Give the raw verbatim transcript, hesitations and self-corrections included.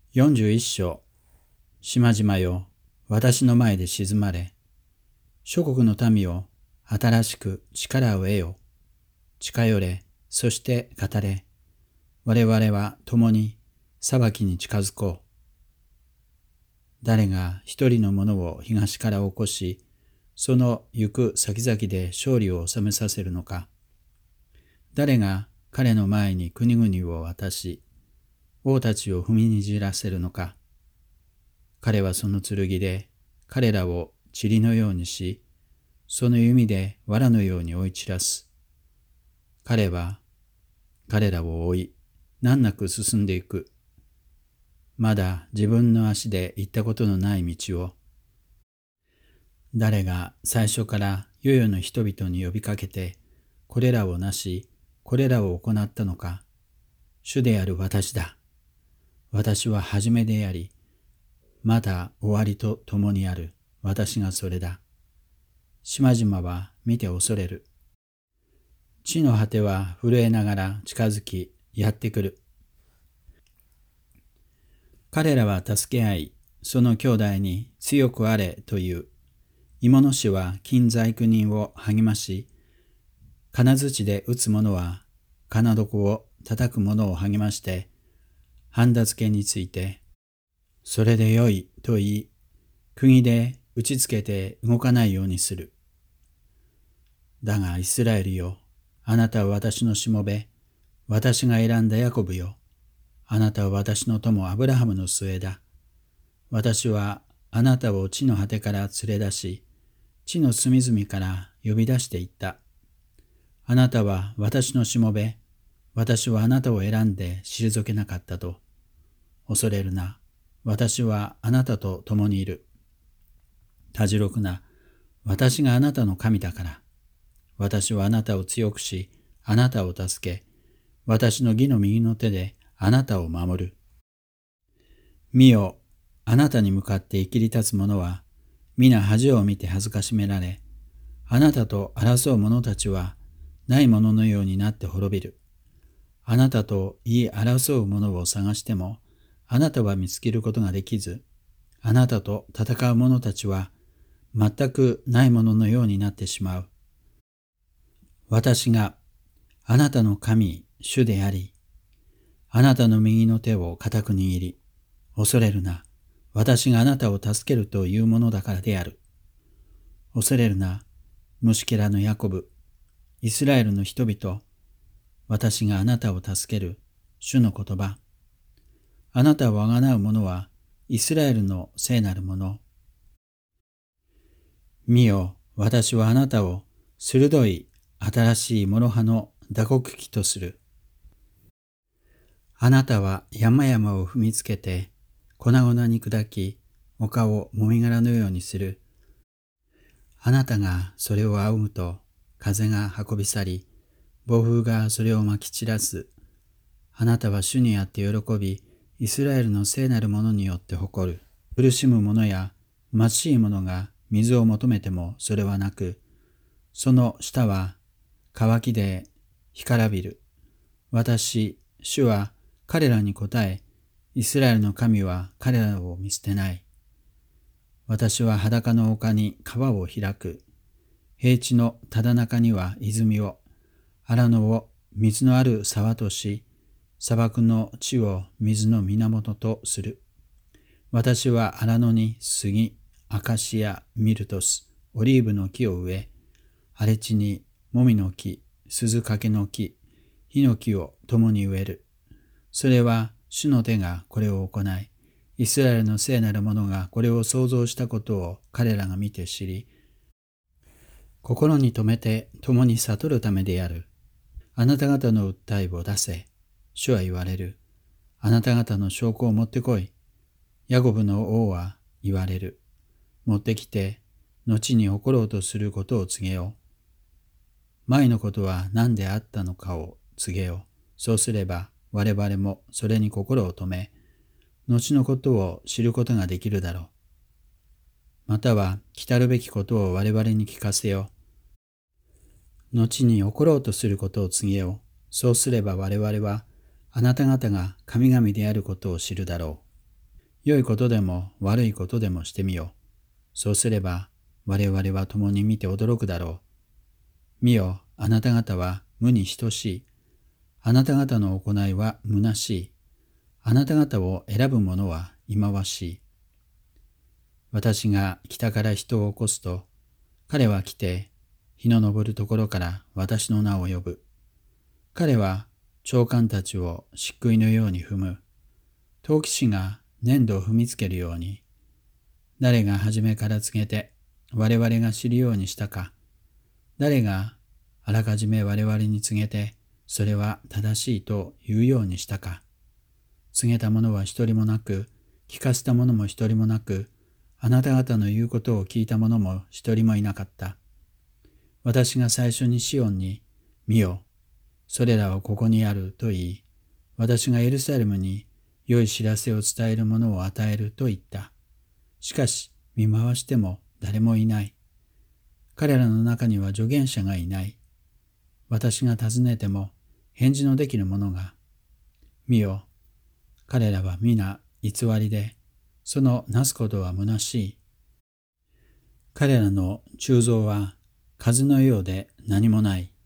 よんじゅういっ章。島々よ、私の前で静まれ。諸国の民よ、新しく力を得よ。近寄れ、そして語れ。我々は共に裁きに近づこう。誰が一人の者を東から起こし、その行く先々で勝利を収めさせるのか。誰が彼の前に国々を渡し、王たちを踏みにじらせるのか。彼はその剣で彼らを塵のようにし、その弓で藁のように追い散らす。彼は彼らを追い、難なく進んでいく。まだ自分の足で行ったことのない道を、誰が最初から世々の人々に呼びかけて、これらをなし、これらを行ったのか。主である私だ。私は初めであり、まだ終わりと共にある。私がそれだ。島々は見て恐れる。地の果ては震えながら近づき、やってくる。彼らは助け合い、その兄弟に強くあれという。芋の師は金細工人を励まし、金槌で打つ者は金床を叩く者を励まして、ハンダ付けについて、それでよいと言い、釘で打ちつけて動かないようにする。だがイスラエルよ、あなたは私のしもべ、私が選んだヤコブよ、あなたは私の友アブラハムの末だ。私はあなたを地の果てから連れ出し、地の隅々から呼び出していった。あなたは私のしもべ、私はあなたを選んで退けなかったと。恐れるな。私はあなたと共にいる。たじろくな。私があなたの神だから。私はあなたを強くし、あなたを助け、私の義の右の手であなたを守る。見よ、あなたに向かって生きり立つ者は、皆恥を見て恥ずかしめられ、あなたと争う者たちは、ないもののようになって滅びる。あなたと言い争う者を探しても、あなたは見つけることができず、あなたと戦う者たちは、全くないもののようになってしまう。私があなたの神、主であり、あなたの右の手を固く握り、恐れるな。私があなたを助けるというものだからである。恐れるな。虫けらのヤコブ、イスラエルの人々、私があなたを助ける、主の言葉。あなたをあがなう者は、イスラエルの聖なる者。見よ、私はあなたを鋭い新しい諸刃の打刻機とする。あなたは山々を踏みつけて、粉々に砕き、丘をもみ殻のようにする。あなたがそれを仰ぐと、風が運び去り、暴風がそれをまき散らす。あなたは主にあって喜び、イスラエルの聖なるものによって誇る。苦しむ者や貧しい者が水を求めてもそれはなく、その舌は渇きで干からびる。私、主は彼らに答え、イスラエルの神は彼らを見捨てない。私は裸の丘に川を開く。平地のただ中には泉を、荒野を水のある沢とし、砂漠の地を水の源とする。私は荒野に杉、アカシア、ミルトス、オリーブの木を植え、荒れ地にもみの木、鈴掛の木、ヒノキを共に植える。それは主の手がこれを行い、イスラエルの聖なる者がこれを創造したことを彼らが見て知り、心に留めて共に悟るためである。あなた方の訴えを出せ。主は言われる。あなた方の証拠を持ってこい。ヤコブの王は言われる。持ってきて、後に起ころうとすることを告げよう。前のことは何であったのかを告げよう。そうすれば我々もそれに心を留め、後のことを知ることができるだろう。または来たるべきことを我々に聞かせよう。後に起ころうとすることを告げよう。そうすれば我々はあなた方が神々であることを知るだろう。 良いことでも悪いことでもしてみよう。そうすれば我々は共に見て驚くだろう。見よ、あなた方は無に等しい。あなた方の行いは虚しい。あなた方を選ぶ者は忌まわしい。私が北から人を起こすと、彼は来て、日の昇るところから私の名を呼ぶ。彼は長官たちを漆喰のように踏む。陶器師が粘土を踏みつけるように。誰が初めから告げて我々が知るようにしたか。誰があらかじめ我々に告げてそれは正しいと言うようにしたか。告げた者は一人もなく、聞かせた者も一人もなく、あなた方の言うことを聞いた者も一人もいなかった。私が最初にシオンに、見よ、それらはここにあると言い、私がエルサレムに良い知らせを伝えるものを与えると言った。しかし見回しても誰もいない。彼らの中には助言者がいない。私が尋ねても返事のできる者が、見よ、彼らは皆偽りで、そのなすことは虚しい。彼らの鋳造は数のようで何もない。